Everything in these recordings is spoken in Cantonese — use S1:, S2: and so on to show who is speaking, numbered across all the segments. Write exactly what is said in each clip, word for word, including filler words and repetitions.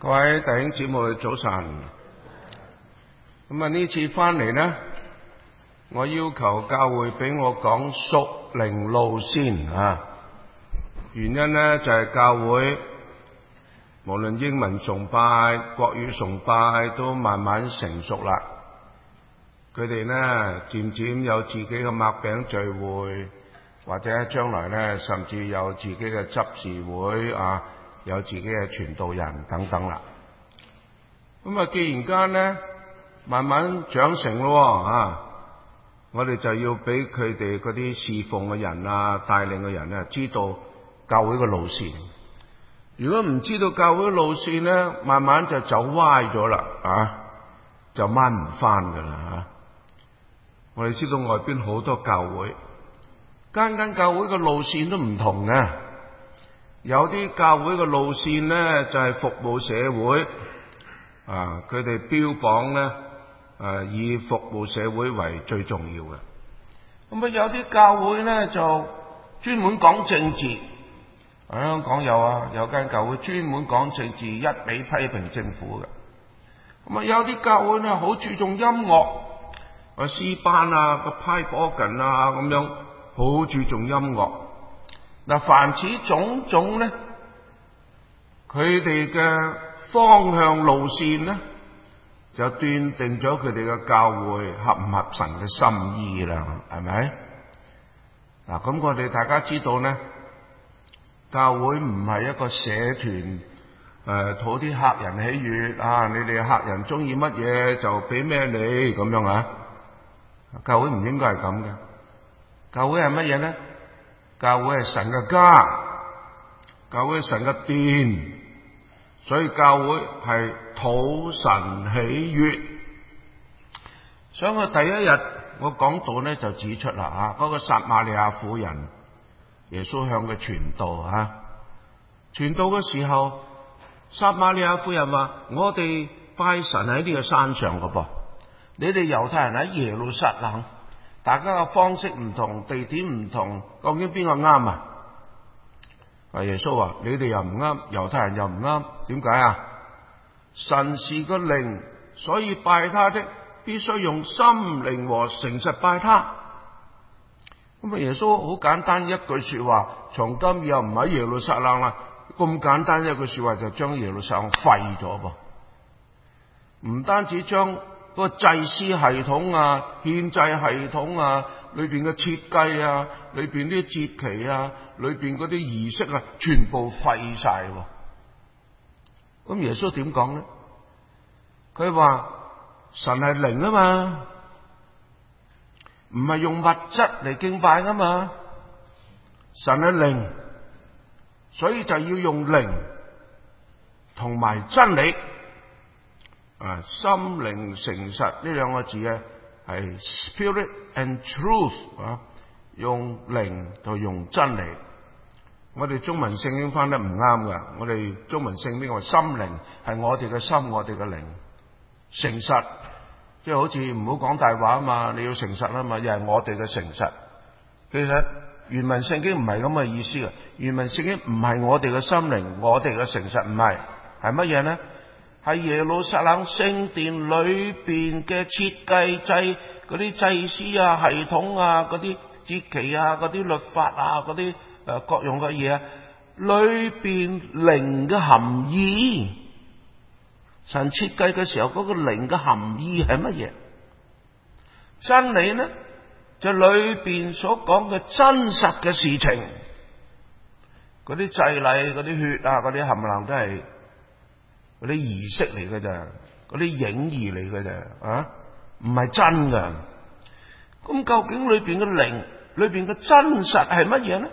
S1: 各位弟兄姊妹早晨。咁啊呢次翻嚟呢，我要求教會俾我講屬靈路先啊。原因呢，就係教會無論英文崇拜、國語崇拜都慢慢成熟啦。佢哋呢漸漸有自己嘅擘餅聚會，或者將來呢甚至有自己嘅執事會啊，有自己嘅傳道人等等啦。咁啊，既然間呢慢慢長成咯啊，我哋就要俾佢哋嗰啲侍奉嘅人啊、帶領嘅人呢，知道教會嘅路線。如果唔知道教會嘅路線呢，慢慢就走歪咗啦啊，就掹唔翻噶啦啊！我哋知道外邊好多教會，間間教會嘅路線都唔同嘅。有啲教會嘅路線呢，就係服務社會啊，佢哋標榜呢，誒以服務社會為最重要嘅。咁啊，有啲教會呢，就專門講政治。香港有啊，有間教會專門講政治，一味批評政府嘅。咁啊，有啲教會呢，好注重音樂，啊詩班啊個 pipe organ 啊咁樣，好注重音樂。嗱，凡此種種呢，佢哋嘅方向路線呢，就斷定咗佢哋嘅教會合唔合神嘅心意啦，係咪？嗱，咁我哋大家知道呢，教會唔係一個社團，誒討啲客人喜悅啊！你哋客人中意乜嘢就俾咩你咁樣啊？教會唔應該係咁嘅。教會係乜嘢呢？教會係神嘅家，教會係神嘅殿，所以教會係討神喜悅。所以我第一日我講道呢就指出啦啊，嗰個撒瑪利亞婦人，耶穌向佢傳道啊，傳道嘅時候，撒瑪利亞婦人話：我哋拜神喺呢個山上嘅噃，你哋猶太人喺耶路撒冷。大家嘅方式唔同，地點唔同，究竟邊個啱啊？阿耶穌話：你哋又唔啱，猶太人又唔啱，點解啊？神是個靈，所以拜他的必須用心靈和誠實拜他。咁啊，耶穌好簡單一句說話，從今以後唔喺耶路撒冷啦。咁簡單一句說話就將耶路撒冷廢咗噃，唔單止將嗰個祭司系統啊、獻祭系統啊、裏邊嘅設計啊、裏邊啲節期啊、裏邊嗰啲儀式啊，全部廢晒。咁耶穌點講呢？佢話神係靈啊嘛，唔係用物質嚟敬拜噶嘛。神係靈，所以就要用靈同埋真理。啊，心靈誠實呢兩個字咧係 spirit and truth 啊，用靈就用真理。我哋中文聖經翻得唔啱噶，我哋中文聖經話心靈係我哋嘅心，我哋嘅靈。誠實即係好似唔好講大話啊嘛，你要誠實啊嘛，又係我哋嘅誠實。其實原文聖經唔係咁嘅意思啊，原文聖經唔係我哋嘅心靈，我哋嘅誠實，唔係，係乜嘢呢？喺耶路撒冷聖殿裏邊嘅設計祭嗰啲祭司啊、系統啊、嗰啲節期啊、嗰啲律法啊、嗰啲誒各樣嘅嘢啊，裏邊靈嘅含義，神設計嘅時候嗰個靈嘅含義係乜嘢？真理呢就裏邊所講嘅真實嘅事情，嗰啲祭禮、嗰啲血啊、嗰啲冚唪唥都係嗰啲儀式嚟嘅咋，嗰啲影兒嚟嘅咋啊，唔係真㗎。咁究竟裏邊嘅靈，裏邊嘅真實係乜嘢呢？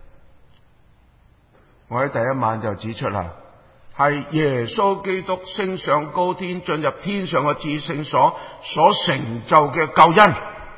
S1: 我喺第一晚就指出啦，係耶穌基督升上高天，進入天上嘅至聖所所成就嘅救恩。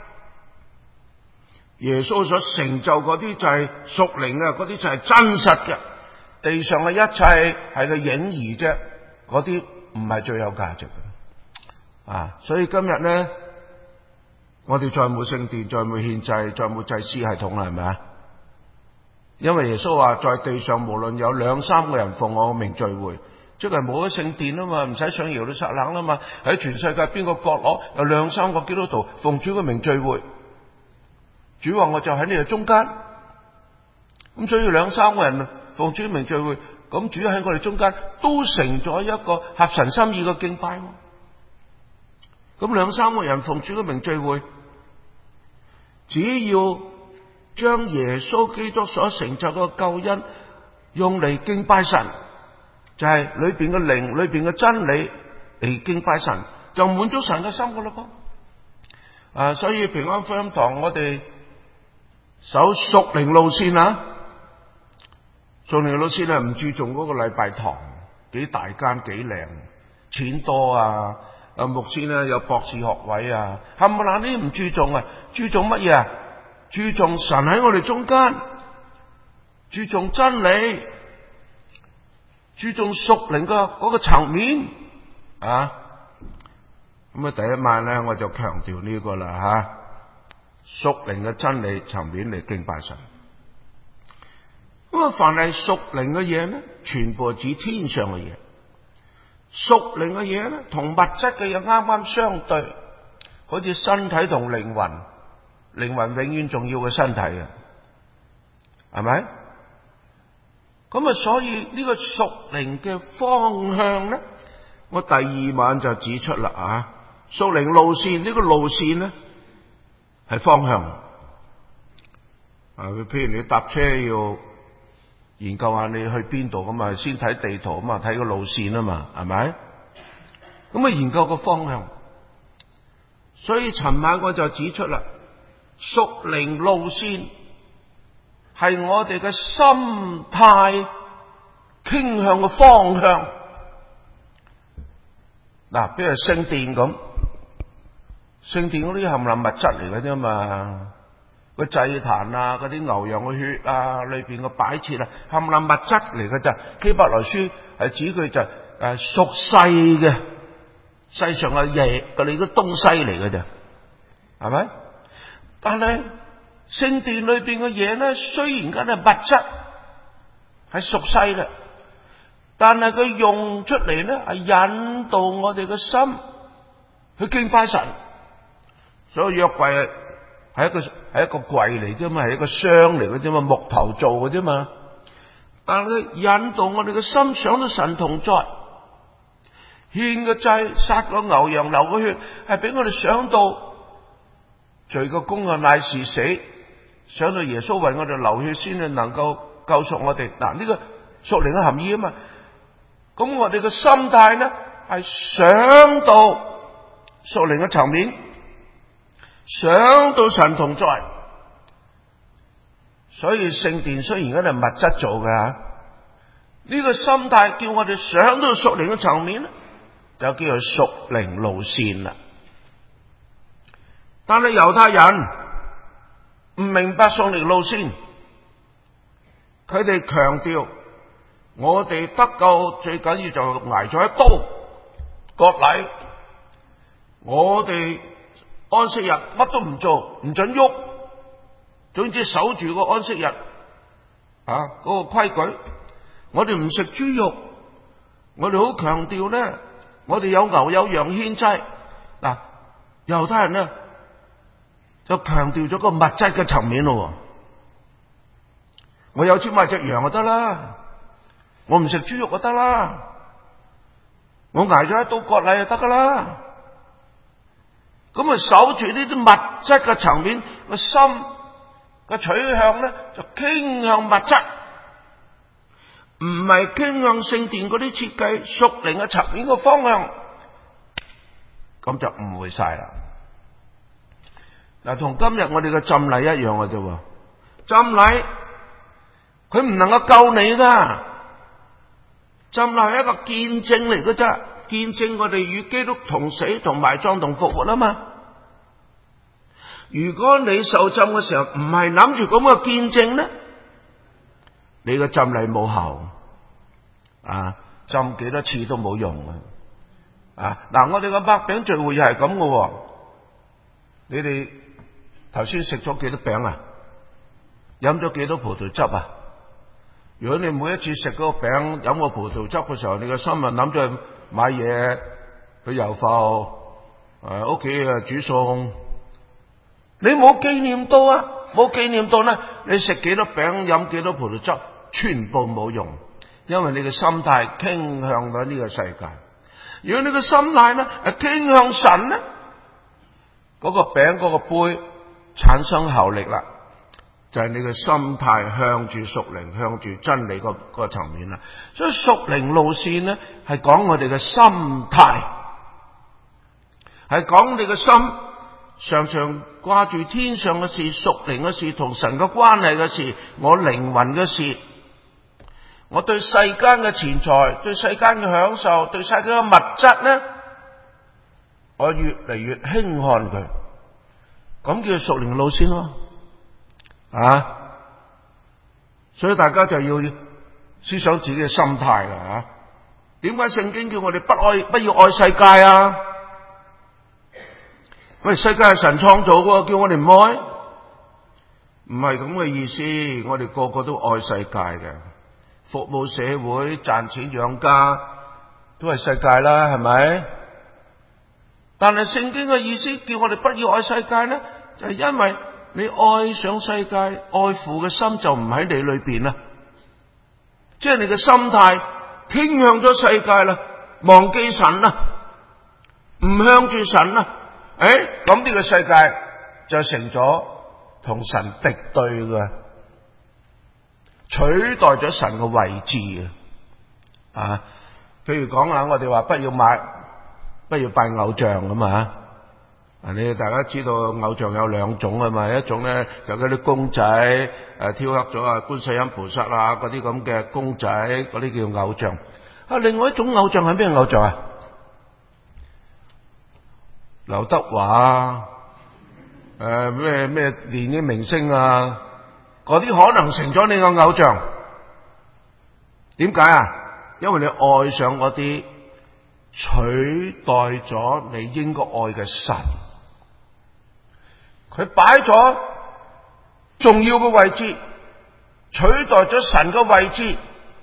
S1: 耶穌所成就嗰啲就係屬靈嘅，嗰啲就係真實嘅。地上嘅一切係個影兒啫。嗰啲唔係最有價值嘅啊！所以今日呢，我哋再冇聖殿，再冇獻祭，再冇祭司系統啦，係咪啊？因為耶穌話，在地上無論有兩三個人奉我嘅名聚會， 即係冇咗聖殿啊嘛，唔使上耶路撒冷啦嘛，喺全世界邊個角落有兩三個基督徒奉主嘅名聚會，主話我就喺你哋中間，咁所以兩三個人奉主嘅名聚會，咁主喺我哋中間都成咗一個合神心意嘅敬拜。咁兩三個人奉主嘅名聚會，只要將耶穌基督所成就嘅救恩用嚟敬拜神，就係裏邊嘅靈、裏邊嘅真理嚟敬拜神，就滿足神嘅心噶啦噃。啊，所以平安福音堂我哋走屬靈路線啊，屬靈路線係唔注重嗰個禮拜堂幾大間幾靚，錢多啊，啊牧師咧有博士學位啊，冚唪唥呢啲唔注重啊，注重乜嘢啊？注重神喺我哋中間，注重真理，注重屬靈嘅嗰個層面啊。咁啊，第一晚咧我就強調呢個啦吓，屬靈嘅真理層面嚟敬拜神。咁啊，凡係屬靈嘅嘢咧，全部係指天上嘅嘢。屬靈嘅嘢咧，同物質嘅嘢啱啱相對，好似身體同靈魂，靈魂永遠重要過身體啊，係咪？咁啊，所以呢個屬靈嘅方向咧，我第二晚就指出啦啊，屬靈路線呢個路線咧係方向啊，譬如你搭車要研究下你去邊度咁啊，先睇地圖啊嘛，睇個路線啊嘛，係咪？咁啊，研究個方向。所以尋晚我就指出啦，屬靈路線係我哋嘅心態傾向嘅方向。嗱，比如聖殿咁，聖殿嗰啲冚唪唥物質嚟嘅啫嘛。個祭壇啊，嗰啲牛羊嘅血啊，裏邊嘅擺設啊，冚唪唥物質嚟嘅咋。希伯來書係指佢就誒屬世嘅，世上嘅嘢，佢哋啲東西嚟嘅咋，係咪？但係聖殿裏邊嘅嘢咧，雖然梗係物質，係屬世嘅，但係佢用出嚟咧係引導我哋嘅心去敬拜神。所以約櫃係一個係一個櫃嚟啫嘛，係一個箱嚟嘅啫嘛，木頭做嘅啫嘛。但係引導我哋嘅心想到神同在，獻個祭，殺個牛羊，流個血，係俾我哋想到罪嘅工啊乃是死，想到耶穌為我哋流血先至能夠救贖我哋。嗱，呢個屬靈嘅含義啊嘛。咁我哋嘅心態呢係想到屬靈嘅層面，想到神同在。所以聖殿雖然嗰係物質做嘅，呢個心態叫我哋想到屬靈嘅層面，就叫做屬靈路線啦。但係猶太人唔明白屬靈路線，佢哋強調我哋得救最緊要就挨咗一刀割禮，我哋安息日乜都唔做，唔准喐，總之守住個安息日啊嗰個規矩。我哋唔食豬肉，我哋好強調咧，我哋有牛有羊獻祭。嗱，猶太人咧就強調咗個物質嘅層面咯。我有錢買隻羊就得啦，我唔食豬肉就得啦，我挨咗一刀割禮就得噶啦。咁啊，守住呢啲物質嘅層面，個心嘅取向咧就傾向物質，唔係傾向聖殿嗰啲設計屬靈嘅層面嘅方向，咁就誤會晒啦。嗱，同今日我哋嘅浸禮一樣嘅啫。浸禮佢唔能夠救你噶，浸禮係一個見證嚟嘅啫，見證我哋與基督同死同埋葬同復活啊嘛。如果你受浸嘅時候唔係諗住咁嘅見證咧，你嘅浸禮冇效啊，浸幾多次都冇用啊！啊，嗱，我哋個擘餅聚會又係咁嘅，你哋頭先食咗幾多餅啊？飲咗幾多葡萄汁啊？ 如果你每一次食嗰個餅飲個葡萄汁嘅時候，你個心啊諗住買嘢去郵埠，誒屋企啊煮餸，你冇紀念到啊，冇紀念到咧，你食幾多餅飲幾多葡萄汁，全部冇用，因為你嘅心態傾向咗呢個世界。如果你嘅心態咧係傾向神咧，嗰個餅嗰個杯產生效力啦，就係你嘅心態向住屬靈、向住真理個個層面啦。所以屬靈路線咧係講我哋嘅心態，係講你嘅心常常掛住天上嘅事、屬靈嘅事、同神嘅關係嘅事、我靈魂嘅事。我對世間嘅錢財、對世間嘅享受、對世間嘅物質咧，我越嚟越輕看佢，咁叫屬靈路線咯。啊，所以大家就要思想自己嘅心態啦。吓，點解聖經叫我哋不愛、不要愛世界啊？喂，世界係神創造嘅，叫我哋唔愛，唔係咁嘅意思。我哋個個都愛世界嘅，服務社會、賺錢養家都係世界啦，係咪？但係聖經嘅意思叫我哋不要愛世界咧，就係因為你愛上世界，愛父嘅心就唔喺你裏邊啦，即係你嘅心態傾向咗世界啦，忘記神啦，唔向住神啦。誒，咁呢個世界就成咗同神敵對嘅，取代咗神嘅位置啊！啊，譬如講下，我哋話不要買，不要拜偶像咁啊！啊，你大家知道偶像有兩種啊嘛，一種咧就嗰啲公仔，誒雕刻咗啊觀世音菩薩啊嗰啲咁嘅公仔，嗰啲叫偶像。啊，另外一種偶像係咩偶像啊？劉德華啊，誒咩咩電影明星啊，嗰啲可能成咗你個偶像。點解啊？因為你愛上嗰啲取代咗你應該愛嘅神，佢擺咗重要嘅位置，取代咗神嘅位置。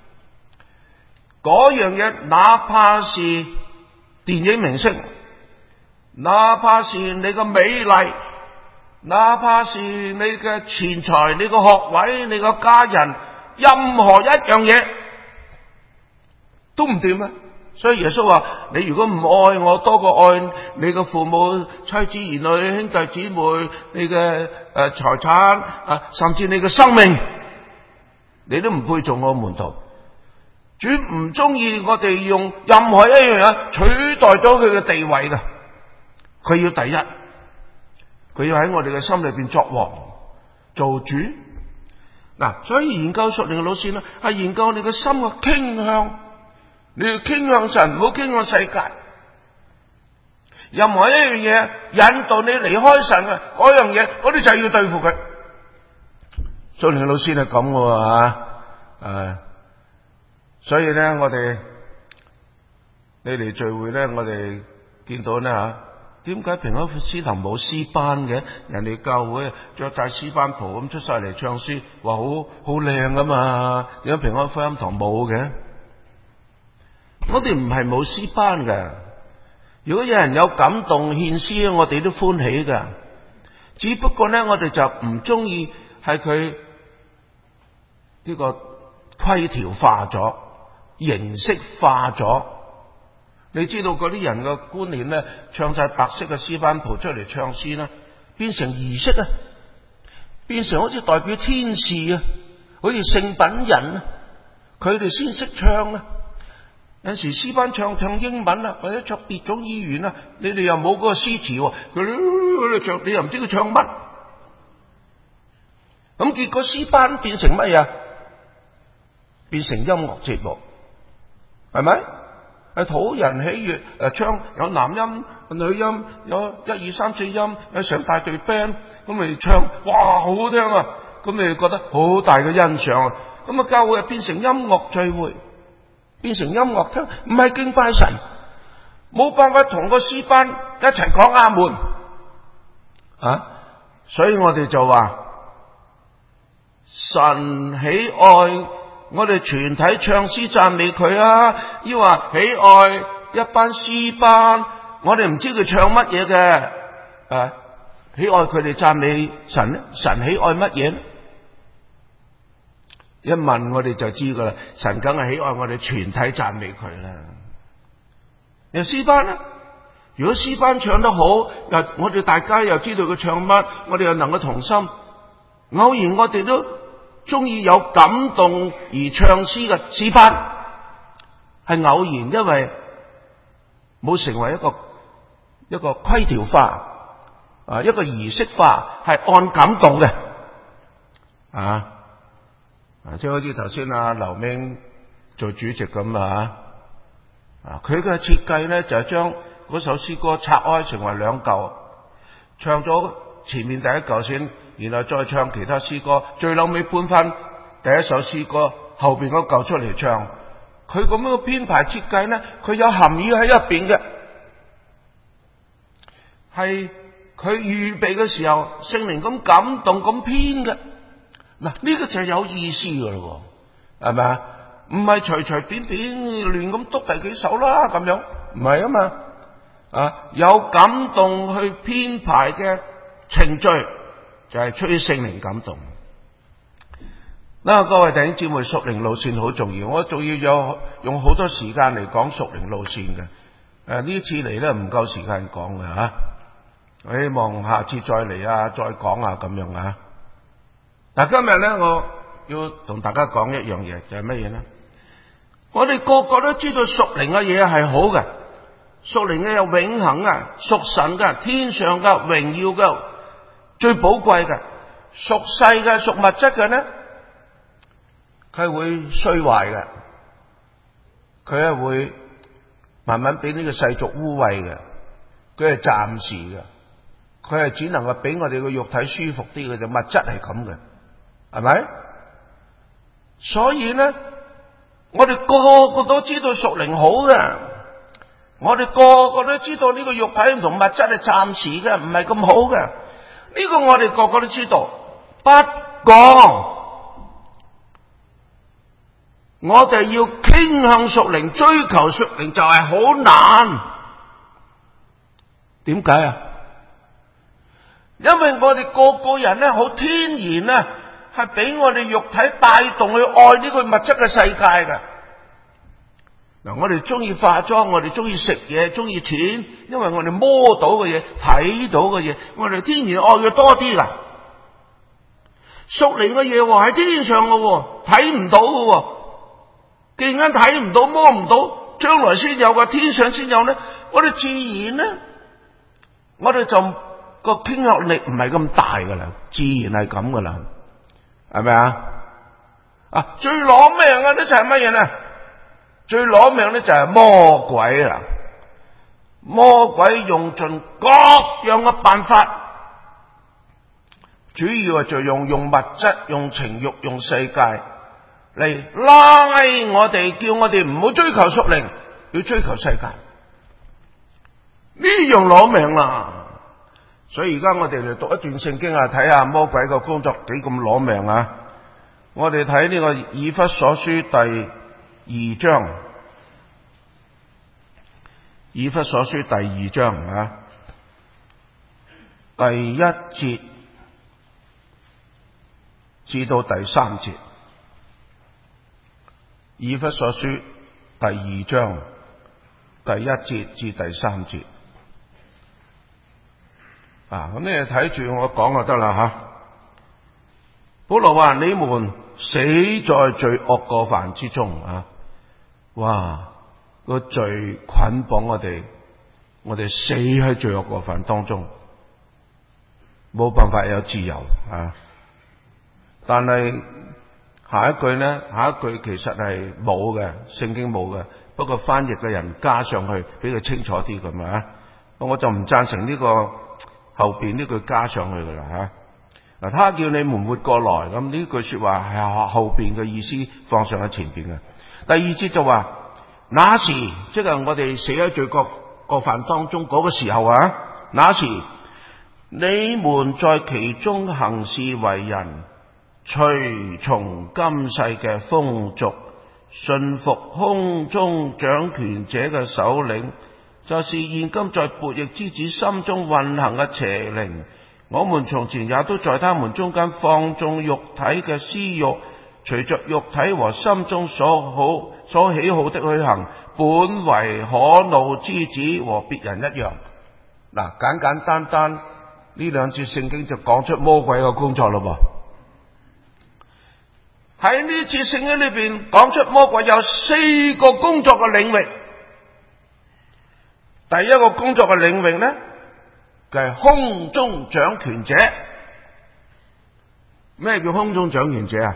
S1: 嗰樣嘢，哪怕是電影明星，哪怕是你個美麗，哪怕是你嘅錢財、你個學位、你個家人，任何一樣嘢都唔掂啊！所以耶穌話：你如果唔愛我多過愛你嘅父母、妻子、兒女、兄弟姊妹、你嘅誒財產啊，甚至你嘅生命，你都唔配做我門徒。主唔中意我哋用任何一樣嘢取代咗佢嘅地位㗎。佢要第一，佢要喺我哋嘅心裏邊作王做主。嗱，所以研究屬靈嘅老師咧，係研究你嘅心嘅傾向，你要傾向神，唔好傾向世界。任何一樣嘢引導你離開神嘅嗰樣嘢，我哋就要對付佢。屬靈嘅老師係咁嘅吓，誒，所以咧，我哋你嚟聚會咧，我哋見到咧吓。點解平安詩堂冇詩班嘅？人哋教會着晒詩班袍咁出晒嚟唱詩，話好好靚噶嘛？點解平安福音堂冇嘅？我哋唔係冇詩班嘅。如果有人有感動獻詩，我哋都歡喜噶。只不過咧，我哋就唔中意係佢呢個規條化咗、形式化咗。你知道嗰啲人嘅觀念咧，唱晒白色嘅詩班袍出嚟唱詩啦，變成儀式啊，變成好似代表天使啊，好似聖品人啊，佢哋先識唱啊。有時詩班唱唱英文啊，或者唱別種語言啊，你哋又冇嗰個詩詞，佢哋唱，你又唔知佢唱乜。咁結果詩班變成乜嘢？變成音樂節目，係咪？係討人喜悅，誒，唱有男音、女音，有一二三四音，有成大隊 band，咁咪唱，哇，好好聽啊！咁你覺得好大嘅欣賞啊！咁啊，教會又變成音樂聚會，變成音樂廳，唔係敬拜神，冇辦法同個詩班一齊講阿門啊！所以我哋就話，神喜愛我哋全體唱詩讚美佢啊，要話喜愛一班詩班，我哋唔知佢唱乜嘢嘅，啊，喜愛佢哋讚美神咧，神喜愛乜嘢咧？一問我哋就知噶啦，神梗係喜愛我哋全體讚美佢啦。有詩班咧，如果詩班唱得好，又我哋大家又知道佢唱乜，我哋又能夠同心。偶然我哋都中意有感動而唱詩嘅詩班，係偶然，因為冇成為一個一個規條化啊，一個儀式化，係按感動嘅啊。啊，即係好似頭先阿劉明做主席咁啊，啊，佢嘅設計咧就係將嗰首詩歌拆開成為兩嚿，唱咗前面第一嚿先，然後再唱其他詩歌，最後尾搬翻第一首詩歌後邊嗰嚿出嚟唱。佢咁樣嘅編排設計咧，佢有含義喺入邊嘅，係佢預備嘅時候，聖靈咁感動咁編嘅。嗱，呢個就係有意思噶咯，係咪啊？唔係隨隨便便亂咁篤第幾首啦，咁樣唔係啊嘛。啊，有感動去編排嘅程序，就係出於聖靈感動。嗱，各位弟兄姊妹，屬靈路線好重要，我仲要有用好多時間嚟講屬靈路線嘅。誒，呢次嚟咧唔夠時間講嘅吓，我希望下次再嚟啊，再講啊，咁樣啊。嗱，今日咧，我要同大家講一樣嘢，就係乜嘢咧？我哋個個都知道屬靈嘅嘢係好嘅，屬靈嘅有永恆嘅，屬神嘅，天上嘅，榮耀嘅，最寶貴嘅。屬世嘅，屬物質嘅咧，佢係會衰壞嘅，佢係會慢慢俾呢個世俗污穢嘅，佢係暫時嘅，佢係只能夠俾我哋個肉體舒服啲嘅啫，物質係咁嘅。係咪？所以咧，我哋個個都知道屬靈好嘅，我哋個個都知道呢個肉體同物質係暫時嘅，唔係咁好嘅。呢個我哋個個都知道。不過，我哋要傾向屬靈，追求屬靈就係好難。點解啊？因為我哋個個人咧，好天然啊，係俾我哋肉體帶動去愛呢個物質嘅世界嘅。嗱，我哋中意化妝，我哋中意食嘢，中意錢，因為我哋摸到嘅嘢，睇到嘅嘢，我哋天然愛嘅多啲噶。屬靈嘅嘢喎，喺天上嘅，睇唔到嘅。既然睇唔到，摸唔到，將來先有嘅，天上先有咧，我哋自然咧，我哋就個傾向力唔係咁大噶啦，自然係咁噶啦。係咪啊？啊，最攞命嘅咧就係乜嘢咧？最攞命咧就係魔鬼啦！魔鬼用盡各樣嘅辦法，主要就用用物質、用情慾、用世界嚟拉我哋，叫我哋唔好追求屬靈，要追求世界。呢樣攞命啦！所以而家我哋嚟讀一段聖經啊，睇下魔鬼嘅工作幾咁攞命啊！我哋睇呢個以弗所書第二章，以弗所書第二章啊，第一節至到第三節，以弗所書第二章第一節至第三節。啊，咁你睇住我講就得啦吓。保羅話：你們死在罪惡過犯之中啊！哇，個罪捆綁我哋，我哋死喺罪惡過犯當中，冇辦法有自由啊！但係下一句呢，下一句其實係冇嘅，聖經冇嘅，不過翻譯嘅人加上去，俾佢清楚啲咁啊！我就唔贊成呢個後邊呢句加上去噶啦吓。嗱，他叫你們活過來，咁呢句說話係後邊嘅意思放上喺前邊嘅。第二節就話，那時即係我哋死喺罪過過犯當中嗰個時候啊，那時你們在其中行事為人， 隨從今世嘅風俗，順服空中掌權者嘅首領，就是現今在悖逆之子心中運行嘅邪靈。我們從前也都在他們中間放縱肉體嘅私欲，隨着肉體和心中所好所喜好的去行，本為可怒之子，和別人一樣。嗱，簡簡單單呢兩節聖經就講出魔鬼嘅工作咯噃。喺呢節聖經裏邊講出魔鬼有四個工作嘅領域。第一個工作嘅領域呢，就係空中掌權者。咩叫空中掌權者啊？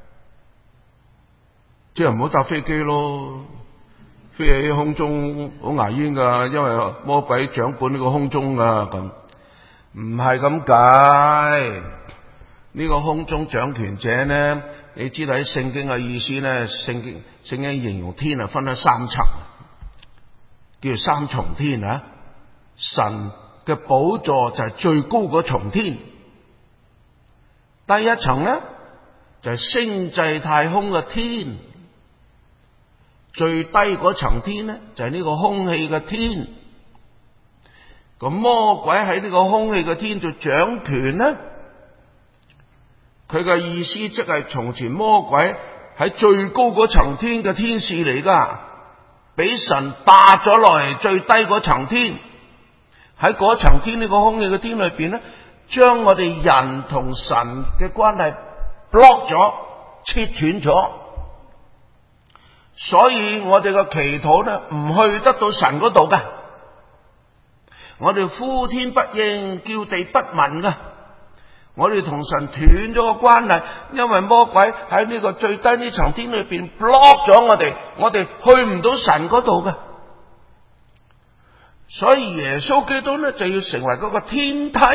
S1: 即係唔好搭飛機咯，飛喺空中好牙煙噶，因為魔鬼掌管呢個空中噶。咁唔係咁解。呢個空中掌權者呢，你知道喺聖經嘅意思呢，聖經聖經形容天啊分咗三層，叫三重天啊。神嘅寶座就係最高嗰重天，第一層呢就係星際太空嘅天，最低嗰層天呢就係呢個空氣嘅天。咁魔鬼喺呢個空氣嘅天度掌權呢，佢嘅意思即係從前魔鬼喺最高嗰層天嘅天使嚟噶，俾神搭咗落嚟最低嗰層天。喺嗰層天呢個空氣嘅天裏邊咧，將我哋人同神嘅關係 block 咗，切斷咗。所以我哋嘅祈禱咧唔去得到神嗰度噶，我哋呼天不應，叫地不聞噶。我哋同神斷咗個關係，因為魔鬼喺呢個最低呢層天裏邊 block 咗我哋，我哋去唔到神嗰度噶。所以耶穌基督咧就要成為嗰個天梯，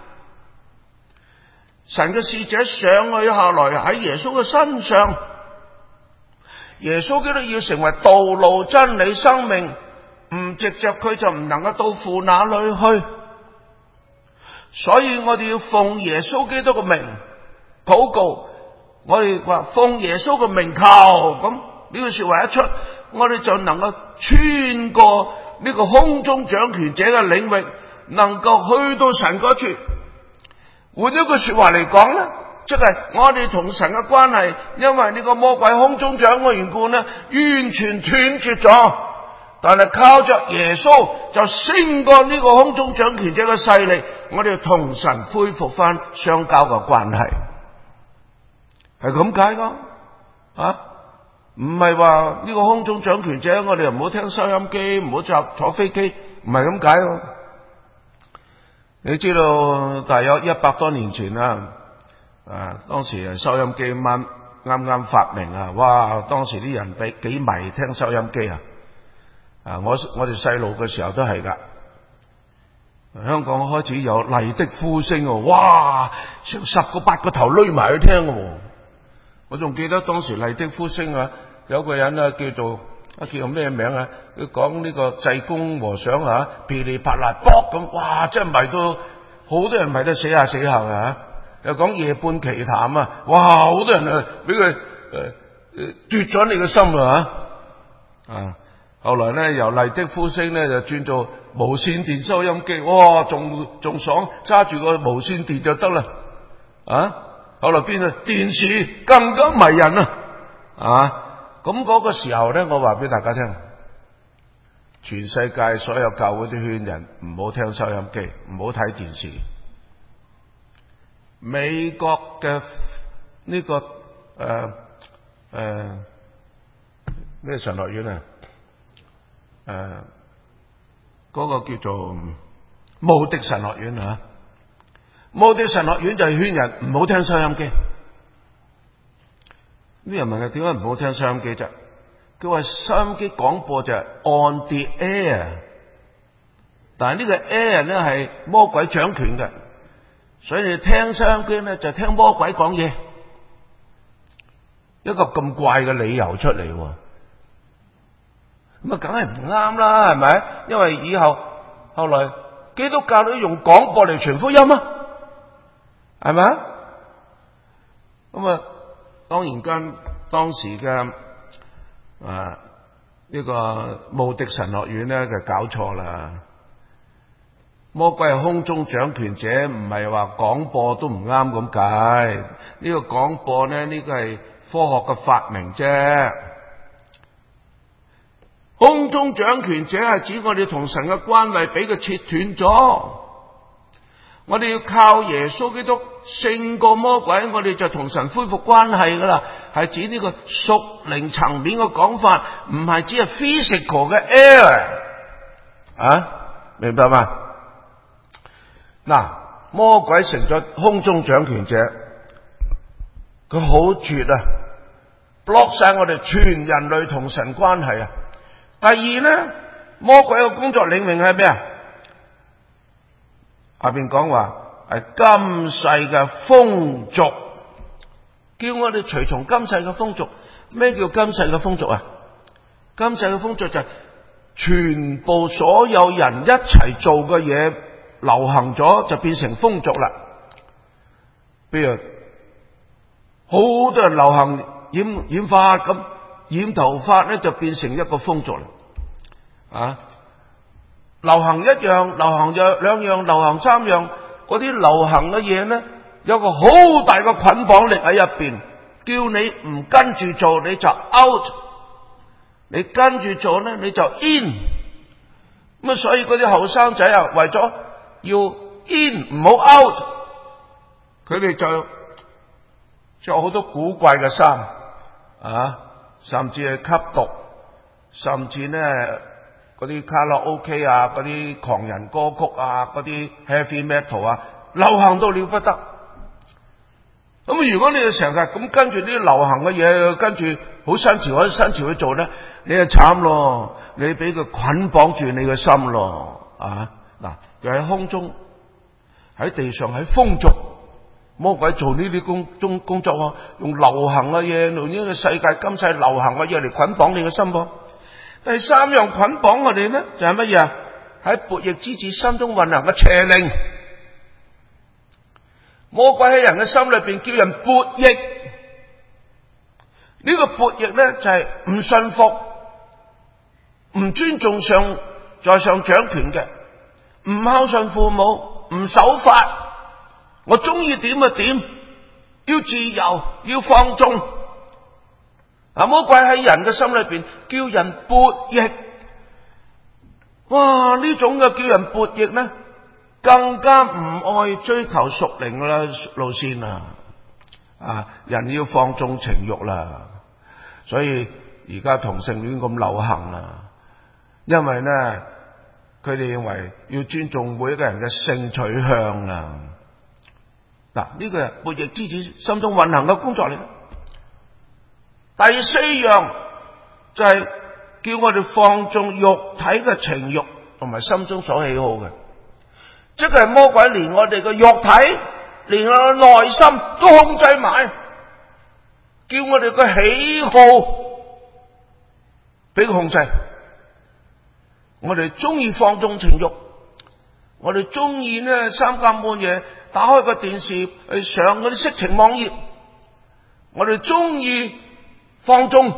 S1: 神嘅使者上去下來喺耶穌嘅身上。耶穌基督要成為道路、真理、生命，唔藉着佢就唔能夠到父那裏去。所以我哋要奉耶穌基督嘅名禱告，我哋話奉耶穌嘅名求，咁呢句說話一出，我哋就能夠穿過呢個空中掌權者嘅領域，能夠去到神嗰處。換一句說話嚟講咧，即係我哋同神嘅關係，因為呢個魔鬼空中掌嘅緣故咧，完全斷絕咗。但係靠着耶穌就勝過呢個空中掌權者嘅勢力，我哋同神恢復翻相交嘅關係，係咁解咯。啊，唔係話呢個空中掌權者，我哋又唔好聽收音機，唔好坐坐飛機，唔係咁解咯。你知道大約一百多年前啦，啊，當時收音機啱啱啱發明啊，哇！當時啲人俾幾迷聽收音機啊。啊！我我哋細路嘅時候都係噶，香港開始有麗的呼聲喎，哇！成十個八個頭攏埋去聽喎。我仲記得當時麗的呼聲啊，有個人啊叫做啊叫咩名啊？佢講呢個濟公和尚啊，噼里啪啦卜咁，哇！真係迷到好多人迷得死下死下啊！又講夜半奇談啊，哇！好多人啊俾佢誒誒奪咗你嘅心啦啊！啊！後來咧，由麗的呼聲咧就轉做無線電收音機，哇，仲仲爽，揸住個無線電就得啦。啊，後來變咗電視更加迷人啊！啊，咁嗰個時候咧，我話俾大家聽，全世界所有教會啲勸人唔好聽收音機，唔好睇電視。美國嘅呢、這個誒誒咩神學院啊？誒，嗰、呃那個叫做慕迪神學院啊，慕迪神學院就係勸人唔好聽收音機。啲人問佢點解唔好聽收音機啫？佢話收音機廣播就係 on the air， 但係呢個 air 咧係魔鬼掌權嘅，所以你聽收音機咧就聽魔鬼講嘢，一個咁怪嘅理由出嚟。咁啊，梗係唔啱啦，係咪？因為以後後來基督教都用廣播嚟傳福音啊，係咪？ 咁啊，當然間當時嘅啊呢個慕迪神學院咧，就搞錯啦。魔鬼係空中掌權者，唔係話廣播都唔啱咁解。呢個廣播咧，呢個係科學嘅發明啫。空中掌權者係指我哋同神嘅關係俾佢切斷咗。我哋要靠耶穌基督勝過魔鬼，我哋就同神恢復關係噶啦。係指呢個屬靈層面嘅講法，唔係只係 physical 嘅 error 啊，明白嗎？嗱，魔鬼成咗空中掌權者，佢好絕啊 ，block 晒我哋全人類同神關係啊。第二咧，魔鬼嘅工作領域係咩啊？下邊講話係今世嘅風俗，叫我哋隨從今世嘅風俗。咩叫今世嘅風俗啊？今世嘅風俗就係全部所有人一齊做嘅嘢流行咗，就變成風俗啦。譬如好多人流行染染髮咁，染頭髮咧就變成一個風俗啦。啊！流行一樣，流行有兩樣，流行三樣，嗰啲流行嘅嘢呢，有個好大嘅捆綁力喺入邊，叫你唔跟住做你就 out， 你跟住做呢你就 in。咁啊，所以嗰啲後生仔啊，為咗要 in 唔好 out， 佢哋就着好多古怪嘅衫啊，甚至係吸毒，甚至呢。嗰啲卡拉 OK 啊，嗰啲狂人歌曲啊，嗰啲 heavy metal 啊，流行到了不得。咁如果你就成日咁跟住啲流行嘅嘢，跟住好新潮好新潮去做咧，你就慘咯，你俾佢捆綁住你嘅心咯。啊，嗱，又喺空中，喺地上，喺風俗，魔鬼做呢啲工中工作啊，用流行嘅嘢，用呢個世界今世流行嘅嘢嚟捆綁你嘅心噃。第三樣捆綁我哋呢，就係乜嘢啊？喺悖逆之子心中運行嘅邪靈，魔鬼喺人嘅心裏邊叫人悖逆。呢個悖逆呢，就係唔信服、唔尊重上在上掌權嘅，唔孝順父母、唔守法，我中意點就點，要自由，要放縱。啊！魔鬼喺人嘅心裏邊叫人悖逆，哇！呢種嘅叫人悖逆呢，更加唔愛追求屬靈嘅啦路線啦。啊！人要放縱情慾啦，所以而家同性戀咁流行啦。因為呢，佢哋認為要尊重每一個人嘅性取向啦。嗱，呢個係悖逆之子心中運行嘅工作嚟。第四樣就係叫我哋放縱肉體嘅情慾同埋心中所喜好嘅，即係魔鬼連我哋嘅肉體，連我嘅內心都控制埋，叫我哋嘅喜好俾佢控制。我哋中意放縱情慾，我哋中意呢三更半夜打開個電視去上嗰啲色情網頁，我哋中意放縱。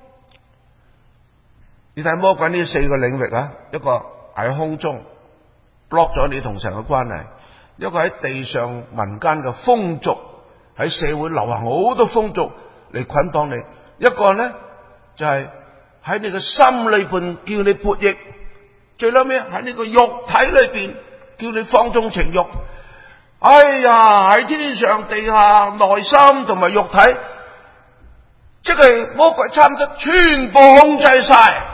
S1: 你睇魔鬼呢四個領域啊，一個喺空中 block 咗你同神嘅關係，一個喺地上民間嘅風俗，喺社會流行好多風俗嚟捆綁你，一個呢就係、是、喺你嘅心裏邊叫你悖逆，最後尾喺你個肉體裏邊叫你放縱情慾。哎呀，喺天上地下內心同埋肉體，即係魔鬼差唔多全部控制晒。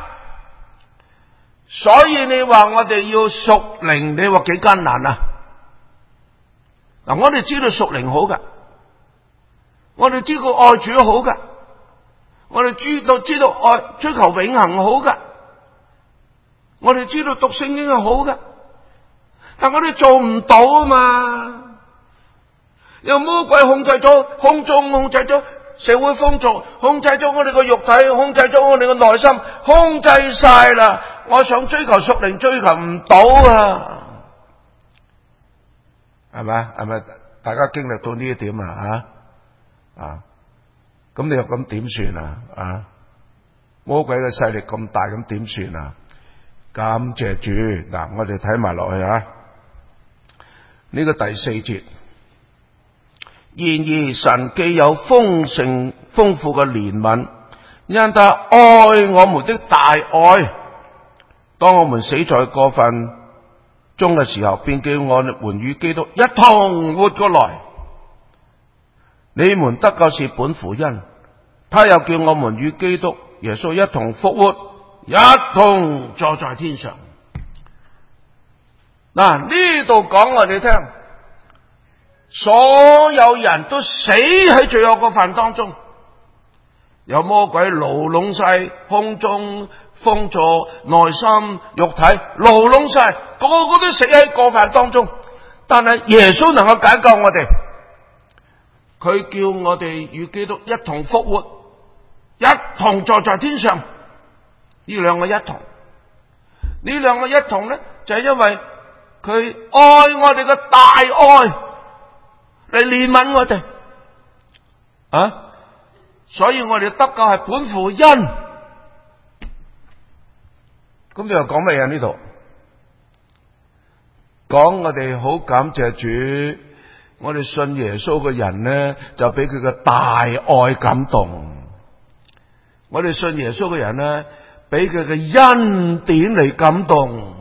S1: 所以你話我哋要屬靈，你話幾艱難啊？嗱，我哋知道屬靈好噶，我哋知道愛主好噶，我哋知道知道愛追求永恆好噶，我哋知道讀聖經係好噶，但我哋做唔到啊嘛！有魔鬼控制咗空中，控制咗社會風俗，控制咗我哋個肉體，控制咗我哋個內心，控制晒啦！我想追求屬靈，追求唔到啊，係咪？係咪？大家經歷到呢一點啊？ 啊！咁你又咁點算啊？啊！魔鬼嘅勢力咁大，咁點算啊？感謝主。嗱，我哋睇埋落去啊！呢個第四節，然而神既有豐盛豐富嘅憐憫，因他愛我們的大愛，當我們死在過犯中嘅時候，便叫我們與基督一同活過來。你們得救是本乎恩，他又叫我們與基督耶穌一同復活，一同坐在天上。嗱，呢度講我哋聽，所有人都死喺罪惡過犯當中，有魔鬼牢籠晒空中、風座、內心、肉體，牢籠晒，個個都死喺過犯當中。但係耶穌能夠解救我哋，佢叫我哋與基督一同復活，一同坐在天上。呢兩個一同，呢兩個一同呢，就係因為佢愛我哋嘅大愛嚟憐憫我哋啊！所以我哋得救係本乎恩。咁你又講咩啊？呢度講我哋好感謝主，我哋信耶穌嘅人呢，就俾佢嘅大愛感動。我哋信耶穌嘅人呢，俾佢嘅恩典嚟感動。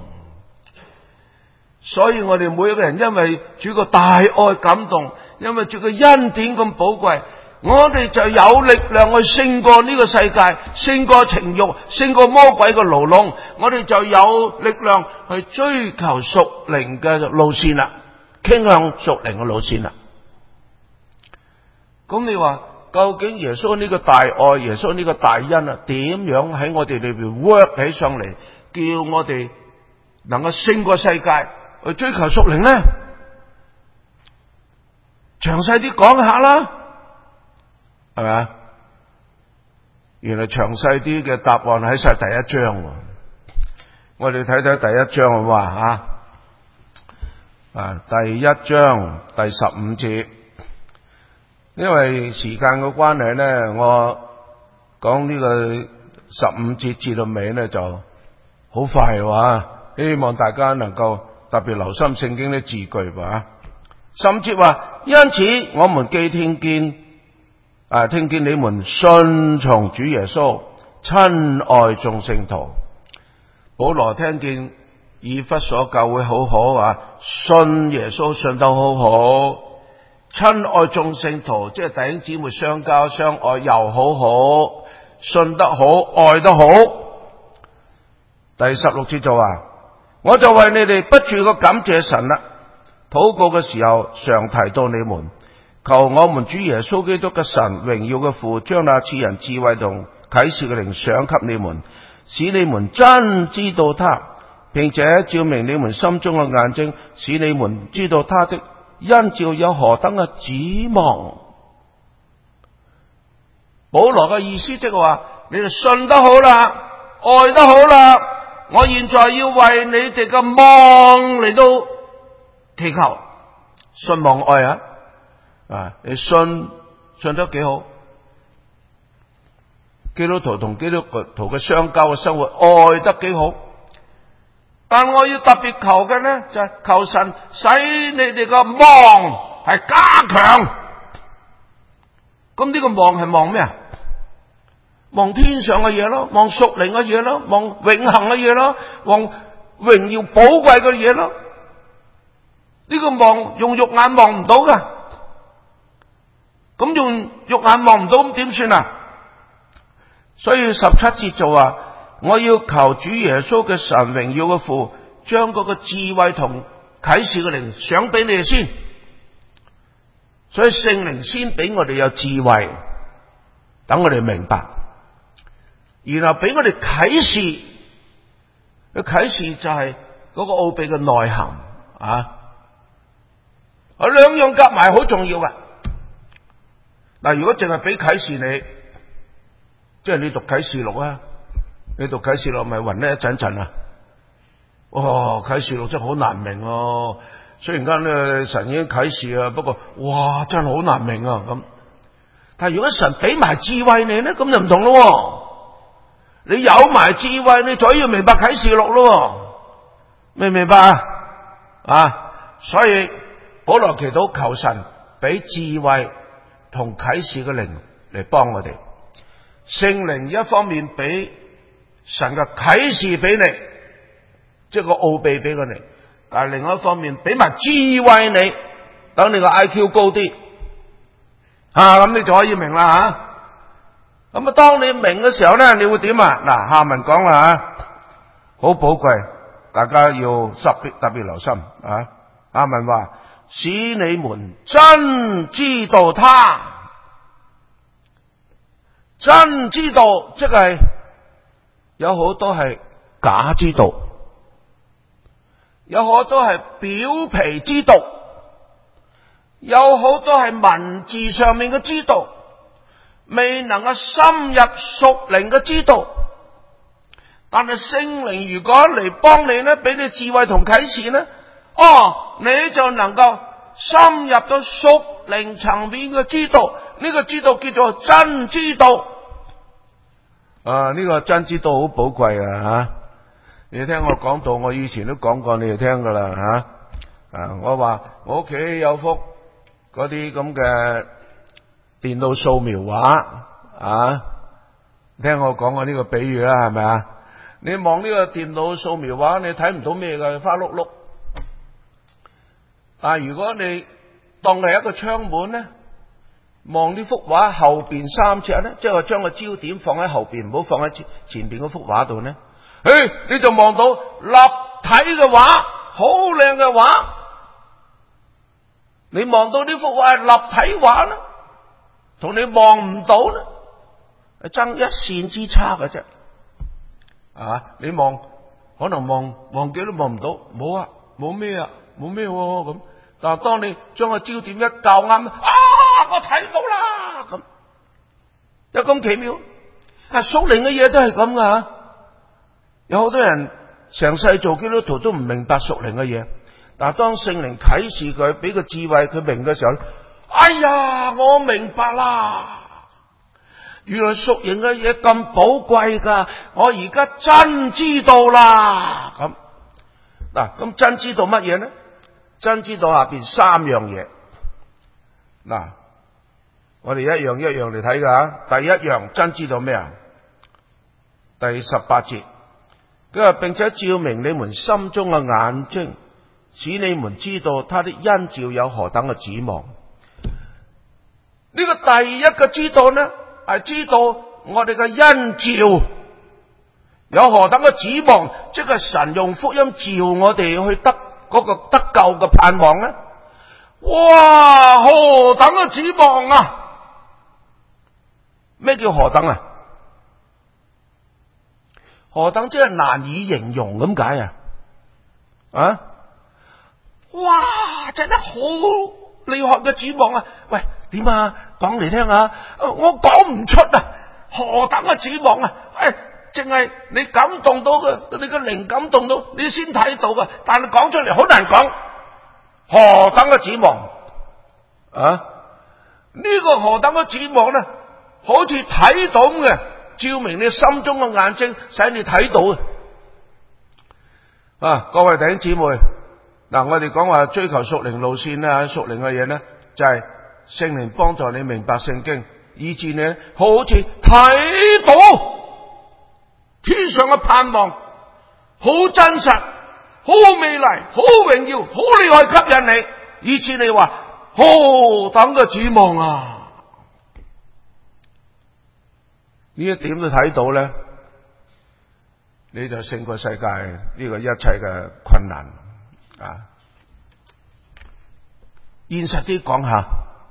S1: 所以我哋每一個人因為主個大愛感動，因為主個恩典咁寶貴，我哋就有力量去勝過呢個世界，勝過情慾，勝過魔鬼嘅牢籠。我哋就有力量去追求屬靈嘅路線啦，傾向屬靈嘅路線啦。咁你話究竟耶穌呢個大愛，耶穌呢個大恩啊，點樣喺我哋裏邊 work 起上嚟，叫我哋能夠勝過世界去追求屬靈呢？詳細啲講下啦，係咪啊？原來詳細啲嘅答案喺晒第一章。我哋睇睇第一章好嘛吓？啊，第一章第十五節。因為時間嘅關係咧，我講呢個十五節至到尾咧就好快喎，希望大家能夠特別留心聖經啲字句吧。甚至話，因此我們既聽見啊，聽見你們信從主耶穌，親愛眾聖徒。保羅聽見以弗所教會好好啊，信耶穌信得好好。親愛眾聖徒，即係弟兄姊妹相交相愛又好好，信得好，愛得好。第十六節就話，我就為你哋不住嘅感謝神啦。禱告嘅時候常提到你們，求我們主耶穌基督嘅神榮耀嘅父，將那賜人智慧同啟示嘅靈賞給你們，使你們真知道他，並且照明你們心中嘅眼睛，使你們知道他的恩召有何等嘅指望。保羅嘅意思即係話，你哋信得好啦，愛得好啦，我現在要為你哋嘅望嚟到祈求。信望愛啊，啊，你信信得幾好，基督徒同基督徒嘅相交嘅生活愛得幾好。但我要特別求嘅呢，就係、是、求神使你哋個望係加強。咁呢個望係望咩啊？望天上嘅嘢咯，望屬靈嘅嘢咯，望永恆嘅嘢咯，望榮耀寶貴嘅嘢咯。呢、這個望用肉眼望唔到噶，咁用肉眼望唔到咁點算啊？所以十七節就話，我要求主耶穌嘅神榮耀嘅父，將嗰個智慧同啟示嘅靈賞俾你哋先。所以聖靈先俾我哋有智慧，等我哋明白，然後俾我哋啟示。嘅啟示就係嗰個奧秘嘅內涵啊！啊，兩樣夾埋好重要噶。嗱，如果淨係俾啟示你，即係你讀啟示錄啊。你讀啟示錄咪暈呢一陣陣啊！哇，啟示錄真係好難明哦、啊。雖然間咧神已經啟示啊，不過哇真係好難明啊咁。 但係如果神俾埋智慧你咧，咁就唔同咯。你有埋智慧，你就要明白啟示錄咯，明唔明白啊？啊，所以保羅祈禱求神俾智慧同啟示嘅靈嚟幫我哋。聖靈一方面俾神嘅啟示俾你，即係個奧秘俾佢你，但係另外一方面俾埋智慧你，等你個 I Q 高啲啊，咁你就可以明啦吓。咁啊，當你明嘅時候咧，你會點啊？嗱，下文講啦吓，好寶貴，大家要特別特別留心啊。下文話使你們真知道他，真知道即係有好多係假知道，有好多係表皮知道，有好多係文字上面嘅知道，未能夠深入屬靈嘅知道。但係聖靈如果嚟幫你咧，俾你智慧同啟示咧，哦，你就能夠深入到屬靈層面嘅知道。呢個知道叫做真知道。啊，呢個真知道好寶貴啊吓！你聽我講到，我以前都講過，你哋聽噶啦吓。啊，我話我屋企有幅嗰啲咁嘅電腦掃描畫啊，聽我講過呢個比喻啦，係咪啊？你望呢個電腦掃描畫，你睇唔到咩㗎，花碌碌。但係如果你當係一個窗門咧，望呢幅畫後邊三尺咧，即係我將個焦點放喺後邊，唔好放喺前邊嗰幅畫度咧，誒，你就望到立體嘅畫，好靚嘅畫。你望到呢幅畫係立體畫咧，同你望唔到咧，係爭一線之差嘅啫。啊，你望可能望望幾都望唔到，冇啊，冇咩啊，冇咩咁。但係當你將個焦點一校啱，啊，我睇到啦，咁有咁奇妙。啊，屬靈嘅嘢都係咁噶。有好多人成世做基督徒都唔明白屬靈嘅嘢，但係當聖靈啟示佢，俾個智慧佢明嘅時候，哎呀，我明白啦！原來屬靈嘅嘢咁寶貴噶，我而家真知道啦。咁嗱，咁真知道乜嘢呢？真知道下邊三樣嘢。嗱，我哋一樣一樣嚟睇噶。第一樣真知道咩啊？第十八節，佢話並且照明你們心中嘅眼睛，使你們知道他的恩召有何等嘅指望。呢個第一個知道呢，係知道我哋嘅恩召有何等嘅指望，即係神用福音召我哋去得嗰個得救嘅盼望咧。哇，何等嘅指望啊！咩叫何等啊？何等即係難以形容咁解啊！啊！哇，真係好厲害嘅指望啊！喂，點啊？講嚟聽下，我講唔出啊！何等嘅指望啊！誒，淨係你感動到嘅，你個靈感動到，你先睇到嘅，但係講出嚟好難講。何等嘅指望啊！呢個何等嘅指望咧，好似睇到嘅，照明你心中嘅眼睛，使你睇到啊！各位弟兄姊妹，嗱，我哋講話追求屬靈路線咧，屬靈嘅嘢咧，就係聖靈幫助你明白聖經，以致你好似睇到天上嘅盼望，好真實，好美麗，好榮耀，好厲害，吸引你，以致你話何等嘅指望啊！呢一點都睇到咧，你就勝過世界呢個一切嘅困難啊！現實啲講下，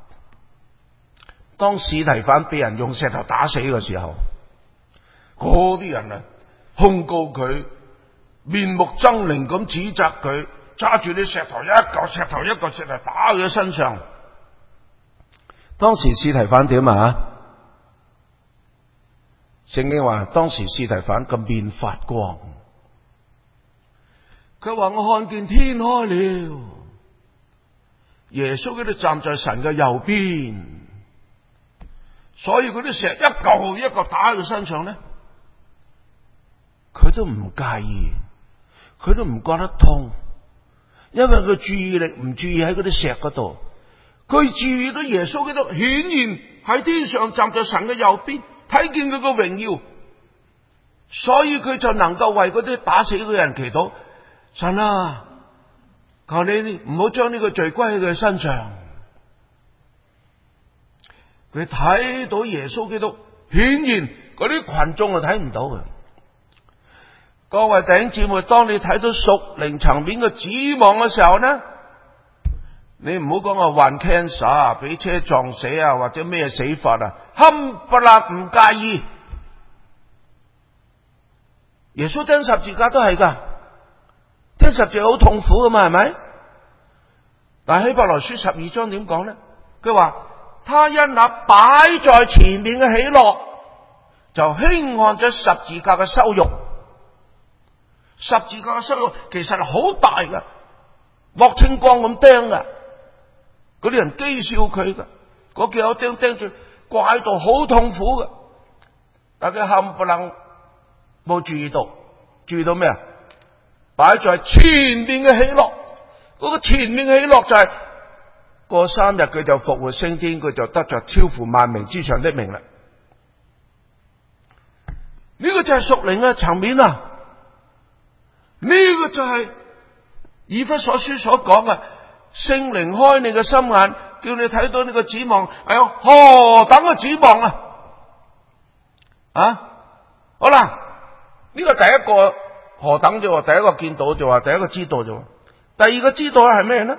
S1: 當司提反被人用石頭打死嘅時候，嗰啲人啊控告佢，面目猙獰咁指責佢，揸住啲石頭一嚿石頭一嚿石頭打佢身上。當時司提反點啊？聖經話當時司提反個面發光，佢話我看見天開了，耶穌喺度站在神嘅右邊， 所以嗰啲石一嚿一嚿打喺佢身上咧，佢都唔介意，佢都唔覺得痛，因為佢注意力唔注意喺嗰啲石嗰度，佢注意到耶穌基督顯然喺天上站在神嘅右邊，睇見佢個榮耀，所以佢就能夠為嗰啲打死嘅人祈禱。神啊，求你唔好將呢個罪歸喺佢身上。佢睇到耶穌基督，顯然嗰啲群眾係睇唔到嘅。各位弟兄姊妹，當你睇到屬靈層面嘅指望嘅時候呢，你唔好講話患 cancer 啊，俾車撞死啊，或者咩死法啊，冚唪唥唔介意。耶穌釘十字架都係噶，釘十字架好痛苦噶嘛，係咪？但係希伯來書十二章點講呢？佢話他因那擺在前面嘅喜樂，就輕看咗十字架嘅羞辱。十字架嘅羞辱其實係好大噶，莫清光咁釘噶，嗰啲人譏笑佢噶，嗰幾口釘釘住掛喺度，好痛苦噶。大家冚唪唥冇注意到，注意到咩啊？擺在前面嘅喜樂，嗰個前面嘅喜樂就係過三日佢就復活升天，佢就得着超乎萬名之上的名啦。呢個就係屬靈嘅層面啊！呢個就係以弗所書所講嘅，聖靈開你嘅心眼，叫你睇到呢個指望，哎呀，何等嘅指望啊！啊，好啦，呢個第一個何等啫？第一個見到就話，第一個知道啫。第二個知道係咩呢？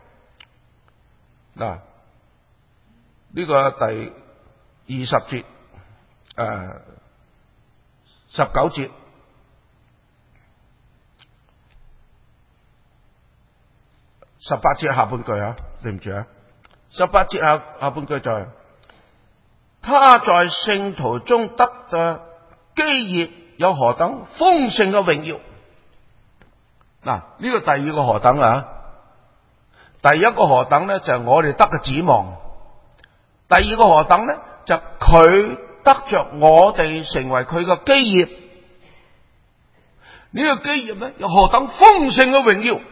S1: 嗱，呢個第二十節，誒、呃，十九節。十八節下半句啊，對唔住啊！十八節下下半句就係、是、他在聖徒中得嘅基業有何等豐盛嘅榮耀。嗱，呢個第二個何等啊？第一個何等咧就係、是、我哋得嘅指望，第二個何等咧就佢、是、得着我哋成為佢嘅基業。呢、這個基業咧有何等豐盛嘅榮耀。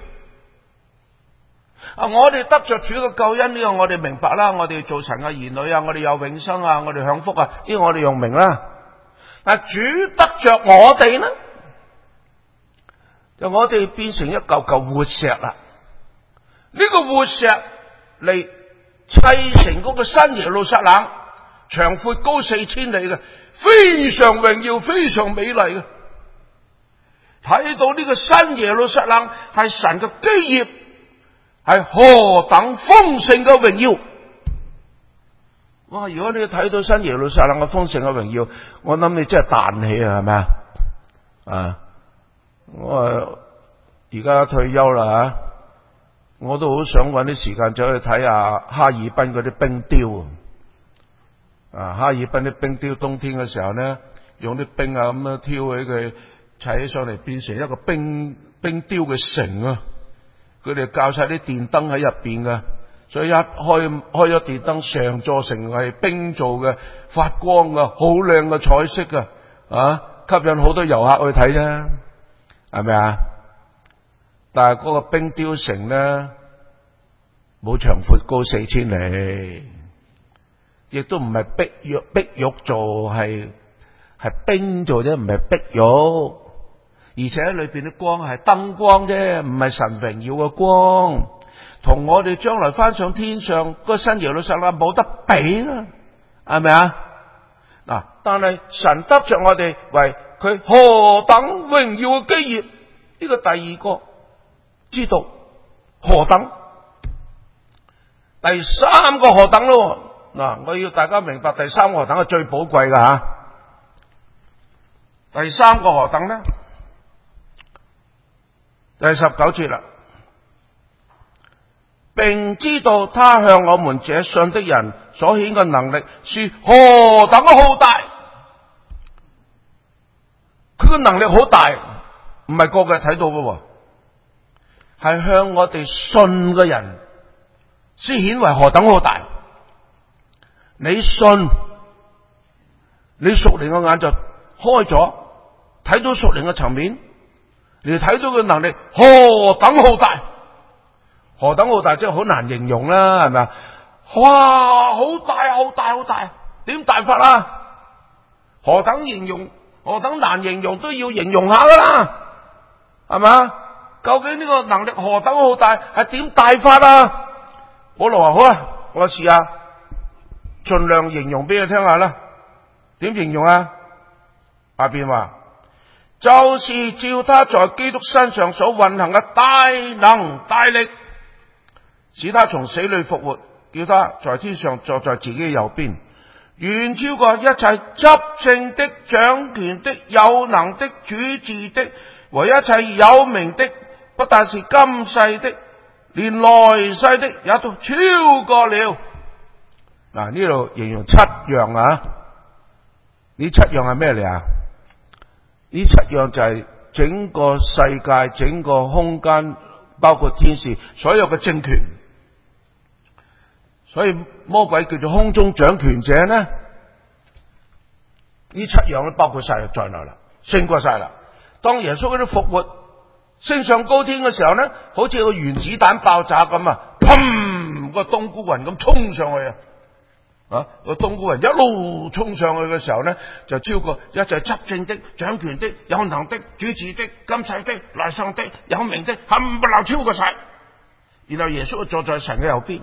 S1: 啊！我哋得着主嘅救恩，呢個我哋明白啦。我哋做神嘅兒女啊，我哋有永生啊，我哋享福啊，呢個我哋用明啦。但主得着我哋呢，就我哋變成一嚿嚿活石啦。呢個活石嚟砌成嗰個新耶路撒冷，長闊高四千里嘅，非常榮耀，非常美麗嘅。睇到呢個新耶路撒冷係神嘅基業，係何等豐盛嘅榮耀！哇！如果你睇到新耶路撒冷嘅豐盛嘅榮耀，我諗你真係彈起啊，係咪啊？啊！我而家退休啦吓，我都好想搵啲時間走去睇下哈爾濱嗰啲冰雕啊！哈爾濱啲冰雕冬天嘅時候咧，用啲冰啊咁樣挑起佢，砌起上嚟變成一個冰冰雕嘅城啊！佢哋校晒啲電燈喺入邊嘅，所以一開開咗電燈，成座城係冰做嘅，發光嘅，好靚嘅彩色嘅，啊，吸引好多遊客去睇啫，係咪啊？但係嗰個冰雕城咧，冇長闊高四千里，亦都唔係碧玉碧玉做，係係冰做啫，唔係碧玉。而且喺裏邊啲光係燈光啫，唔係神榮耀嘅光，同我哋將來翻上天上個新耶路撒冷冇得比啦，係咪啊？嗱，但係神得着我哋為佢何等榮耀嘅基業，呢、這個第二個知道何等，第三個何等咯。嗱，我要大家明白第三個何等係最寶貴㗎吓。第三個何等咧？第十九節啦，並知道他向我們這信的人所顯嘅能力是何等嘅浩大。佢嘅能力好大，唔係個個睇到嘅，係向我哋信嘅人先顯為何等浩大。你信你屬靈嘅眼就開咗，睇到屬靈嘅層面，你睇到佢能力何等浩大，何等浩大，即係好難形容啦，係咪啊？哇，好大好大好大，點大法啊？何等形容，何等難形容，都要形容下噶啦，係咪？究竟呢個能力何等浩大，係點大法啊？保羅話好啊，我試下盡量形容俾你聽下啦。點形容啊？下邊話，就是照他在基督身上所運行嘅大能大力，使他從死裏復活，叫他在天上坐在自己嘅右邊，遠超過一切執政的、掌權的、有能的、主治的和一切有名的，不但是今世的，連來世的也都超過了。嗱，呢度形容七樣啊，呢七樣係咩嚟啊？呢七樣就係整個世界、整個空間，包括天使所有嘅政權。所以魔鬼叫做空中掌權者呢，呢七樣都包括晒在內啦，勝過晒啦。當耶穌嗰啲復活升上高天嘅時候呢，好似個原子彈爆炸咁啊，砰，個冬菇雲咁衝上去啊！啊，個冬菇雲一路衝上去嘅時候呢，就超過一切執政的、掌權的、有能的、主治的、今世的、來生的、有名的，冚唪唥超過晒。然後耶穌坐在神嘅右邊。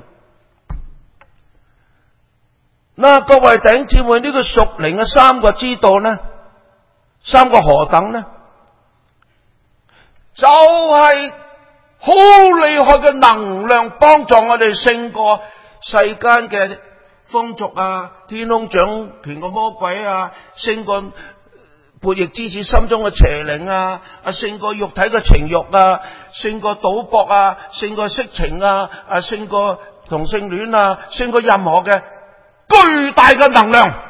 S1: 嗱，各位弟兄姊妹，呢個屬靈嘅三個知道呢，三個何等呢？就係好厲害嘅能量，幫助我哋勝過世間嘅風俗啊，天空掌權嘅魔鬼啊，勝過悖逆之子心中嘅邪靈啊，啊勝過肉體嘅情欲啊，勝過賭博啊，勝過色情啊，啊勝過同性戀啊，勝過任何嘅巨大嘅能量。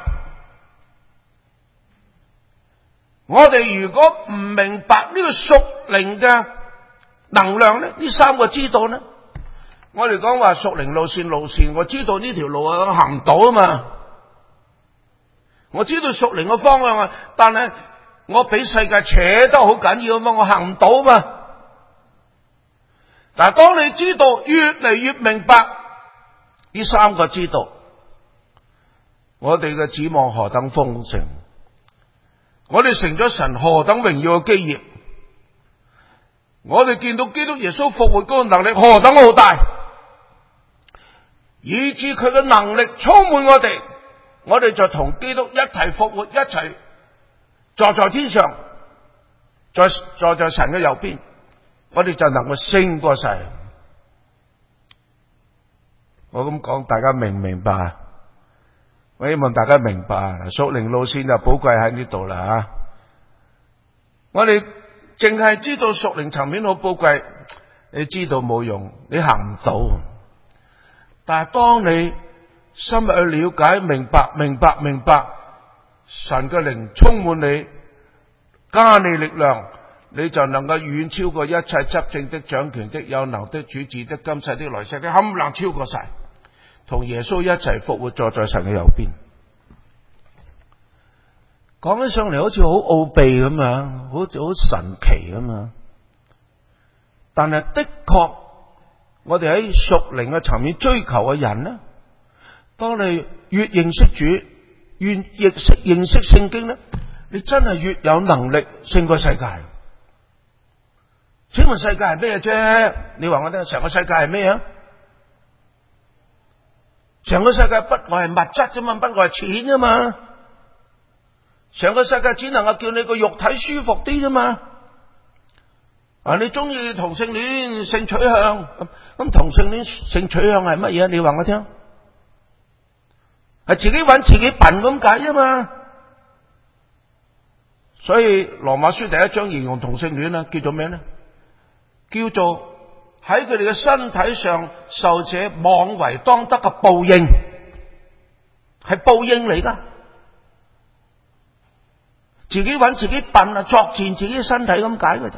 S1: 我哋如果唔明白呢個屬靈嘅能量咧，呢三個知道咧，我哋講話屬靈路線路線，我知道呢條路啊行唔到啊嘛，我知道屬靈嘅方向啊，但係我俾世界扯得好緊要啊嘛，我行唔到啊嘛。但係當你知道越嚟越明白呢三個知道，我哋嘅指望何等豐盛，我哋成咗神何等榮耀嘅基業，我哋見到基督耶穌復活嗰個能力何等浩大，以致佢嘅能力充滿我哋，我哋就同基督一齊復活，一齊坐在天上，再坐在神嘅右邊，我哋就能夠勝過世。我咁講，大家明唔明白？我希望大家明白，屬靈路線就寶貴喺呢度啦吓。我哋淨係知道屬靈層面好寶貴，你知道冇用，你行唔到。但係當你深入去了解、明白、明白、明白，神嘅靈充滿你，加你力量，你就能夠遠超過一切執政的、掌權的、有能的、主治的、今世的、來世的，冚唪唥超過晒，同耶穌一齊復活，坐在神嘅右邊。講起上嚟好似好奧秘咁樣，好似好神奇咁樣。但係的確，我哋喺屬靈嘅層面追求嘅人呢，當你越認識主，越認識認識聖經呢，你真係越有能力勝過世界。請問世界係咩啫？你話我聽，成個世界係咩啊？成個世界不外係物質啫嘛，不外係錢啫嘛。成個世界只能夠叫你個肉體舒服啲啫嘛。啊，你中意同性戀性取向，咁咁同性戀性取向係乜嘢？你話我聽，係自己搵自己笨咁解啫嘛。所以羅馬書第一章形容同性戀啊，叫做咩呢？叫做喺佢哋嘅身體上受這妄為當得嘅報應，係報應嚟噶。自己搵自己笨啊，作賤自己嘅身體咁解嘅咋。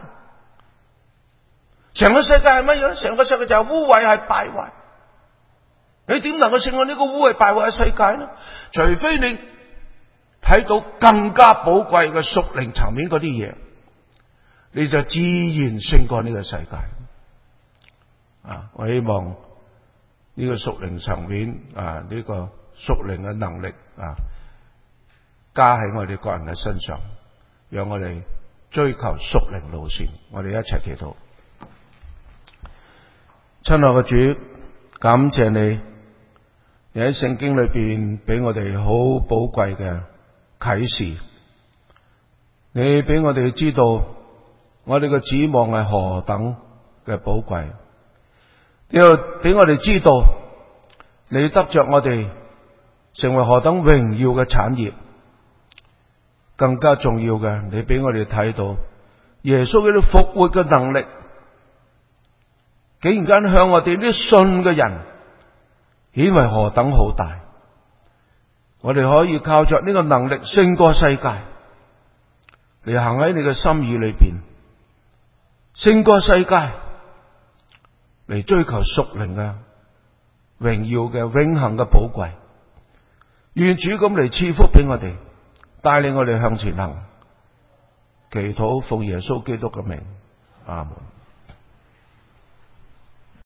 S1: 成個世界係乜嘢？成個世界就係污穢，係敗壞。你點能夠勝過呢個污穢敗壞嘅世界呢？除非你睇到更加寶貴嘅屬靈層面嗰啲嘢，你就自然勝過呢個世界。啊！我希望呢個屬靈層面啊，呢個屬靈嘅能力啊，加喺我哋個人嘅身上，讓我哋追求屬靈路線。我哋一齊祈禱。親愛嘅主，感謝你，你喺聖經裏邊俾我哋好寶貴嘅啟示，你俾我哋知道我哋嘅指望係何等嘅寶貴，你又俾我哋知道你得着我哋成為何等榮耀嘅產業。更加重要嘅，你俾我哋睇到耶穌嗰啲復活嘅能力，竟然間向我哋啲信嘅人顯為何等好大。我哋可以靠着呢個能力勝過世界，你行喺你嘅心意裏邊，勝過世界，嚟追求屬靈嘅榮耀嘅永恆嘅寶貴。願主咁嚟賜福俾我哋，帶領我哋向前行。祈禱奉耶穌基督嘅名，阿門。